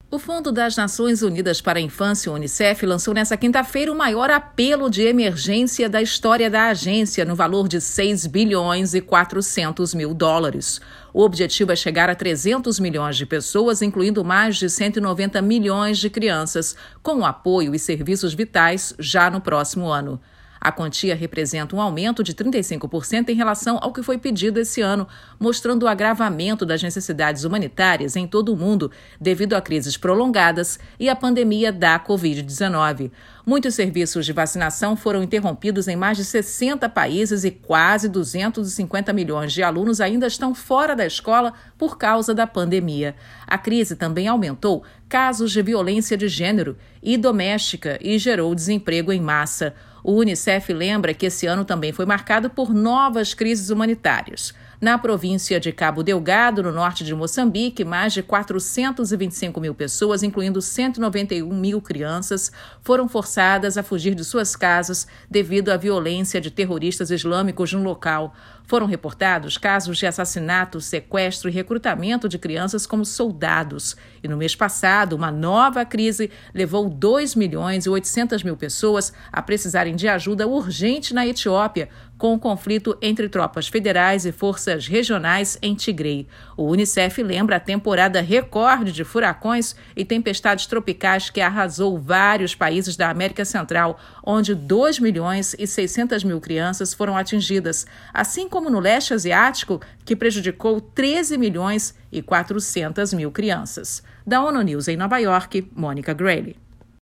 O Fundo das Nações Unidas para a Infância, o Unicef, lançou nesta quinta-feira o maior apelo de emergência da história da agência, no valor de 6 bilhões e 400 mil dólares. O objetivo é chegar a 300 milhões de pessoas, incluindo mais de 190 milhões de crianças, com apoio e serviços vitais já no próximo ano. A quantia representa um aumento de 35% em relação ao que foi pedido esse ano, mostrando o agravamento das necessidades humanitárias em todo o mundo devido a crises prolongadas e à pandemia da Covid-19. Muitos serviços de vacinação foram interrompidos em mais de 60 países e quase 250 milhões de alunos ainda estão fora da escola por causa da pandemia. A crise também aumentou casos de violência de gênero e doméstica e gerou desemprego em massa. O Unicef lembra que esse ano também foi marcado por novas crises humanitárias. Na província de Cabo Delgado, no norte de Moçambique, mais de 425 mil pessoas, incluindo 191 mil crianças, foram forçadas a fugir de suas casas devido à violência de terroristas islâmicos no local. Foram reportados casos de assassinato, sequestro e recrutamento de crianças como soldados. E no mês passado, uma nova crise levou 2 milhões e 800 mil pessoas a precisarem de ajuda urgente na Etiópia, com o conflito entre tropas federais e forças regionais em Tigre. O Unicef lembra a temporada recorde de furacões e tempestades tropicais que arrasou vários países da América Central, onde 2 milhões e 600 mil crianças foram atingidas, assim como no leste asiático, que prejudicou 13 milhões e 400 mil crianças. Da ONU News em Nova York, Mônica Grayle.